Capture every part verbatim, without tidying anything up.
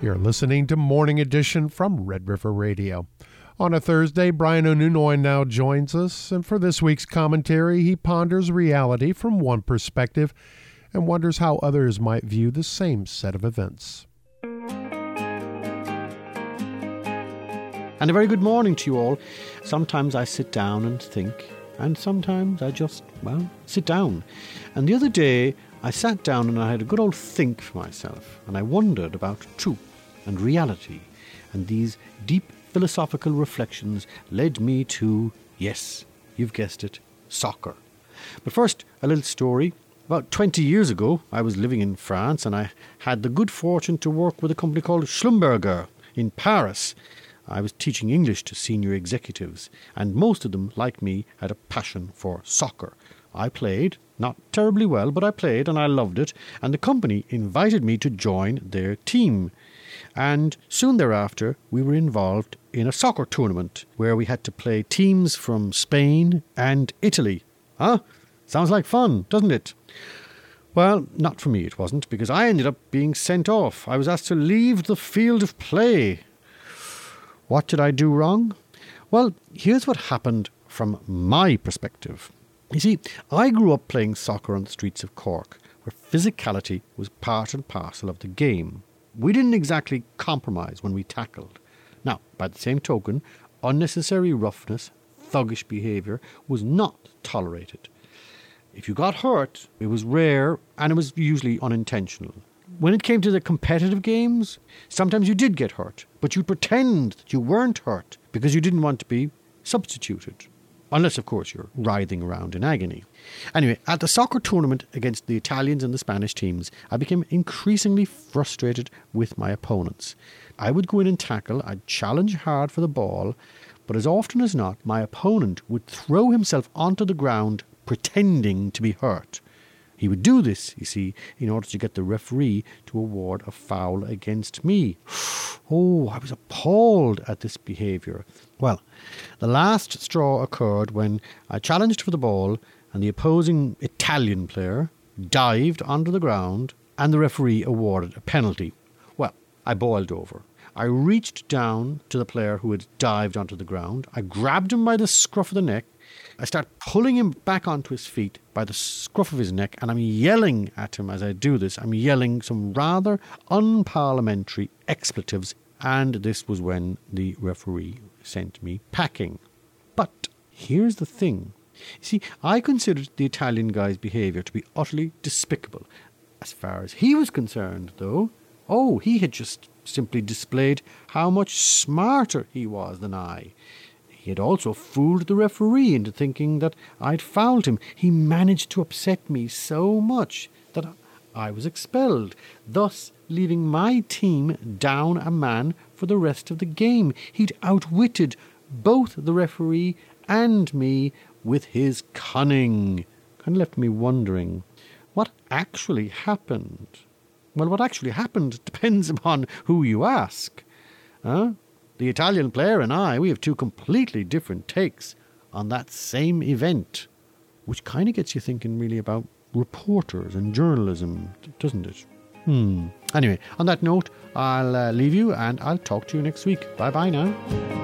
You're listening to Morning Edition from Red River Radio. On a Thursday, Brian O'Nunoy now joins us, and for this week's commentary, he ponders reality from one perspective and wonders how others might view the same set of events. And a very good morning to you all. Sometimes I sit down and think, and sometimes I just, well, sit down. And the other day, I sat down and I had a good old think for myself, and I wondered about truth and reality, and these deep philosophical reflections led me to, yes, you've guessed it, soccer. But first, a little story. About twenty years ago, I was living in France, and I had the good fortune to work with a company called Schlumberger in Paris. I was teaching English to senior executives, and most of them, like me, had a passion for soccer. I played, not terribly well, but I played and I loved it, and the company invited me to join their team. And soon thereafter, we were involved in a soccer tournament where we had to play teams from Spain and Italy. Huh? Sounds like fun, doesn't it? Well, not for me it wasn't, because I ended up being sent off. I was asked to leave the field of play. What did I do wrong? Well, here's what happened from my perspective. You see, I grew up playing soccer on the streets of Cork, where physicality was part and parcel of the game. We didn't exactly compromise when we tackled. Now, by the same token, unnecessary roughness, thuggish behaviour was not tolerated. If you got hurt, it was rare and it was usually unintentional. When it came to the competitive games, sometimes you did get hurt, but you'd pretend that you weren't hurt because you didn't want to be substituted. Unless, of course, you're writhing around in agony. Anyway, at the soccer tournament against the Italians and the Spanish teams, I became increasingly frustrated with my opponents. I would go in and tackle, I'd challenge hard for the ball, but as often as not, my opponent would throw himself onto the ground pretending to be hurt. He would do this, you see, in order to get the referee to award a foul against me. Oh, I was appalled at this behaviour. Well, the last straw occurred when I challenged for the ball and the opposing Italian player dived onto the ground and the referee awarded a penalty. Well, I boiled over. I reached down to the player who had dived onto the ground. I grabbed him by the scruff of the neck. I start pulling him back onto his feet by the scruff of his neck, and I'm yelling at him as I do this. I'm yelling some rather unparliamentary expletives, and this was when the referee sent me packing. But here's the thing. You see, I considered the Italian guy's behaviour to be utterly despicable. As far as he was concerned, though, oh, he had just simply displayed how much smarter he was than I. He had also fooled the referee into thinking that I'd fouled him. He managed to upset me so much that I was expelled, thus leaving my team down a man for the rest of the game. He'd outwitted both the referee and me with his cunning. Kind of left me wondering, what actually happened? Well, what actually happened depends upon who you ask. Huh? The Italian player and I, we have two completely different takes on that same event, which kind of gets you thinking really about reporters and journalism, doesn't it? Hmm. Anyway, on that note, I'll uh, leave you and I'll talk to you next week. Bye-bye now.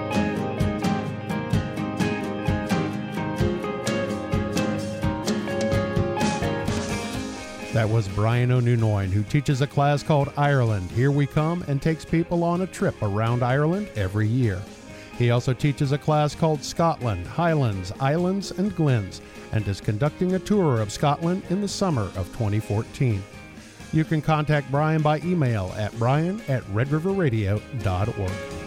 That was Brian O'Nunoy, who teaches a class called Ireland, Here We Come, and takes people on a trip around Ireland every year. He also teaches a class called Scotland, Highlands, Islands, and Glens, and is conducting a tour of Scotland in the summer of twenty fourteen. You can contact Brian by email at brian at red river radio dot org.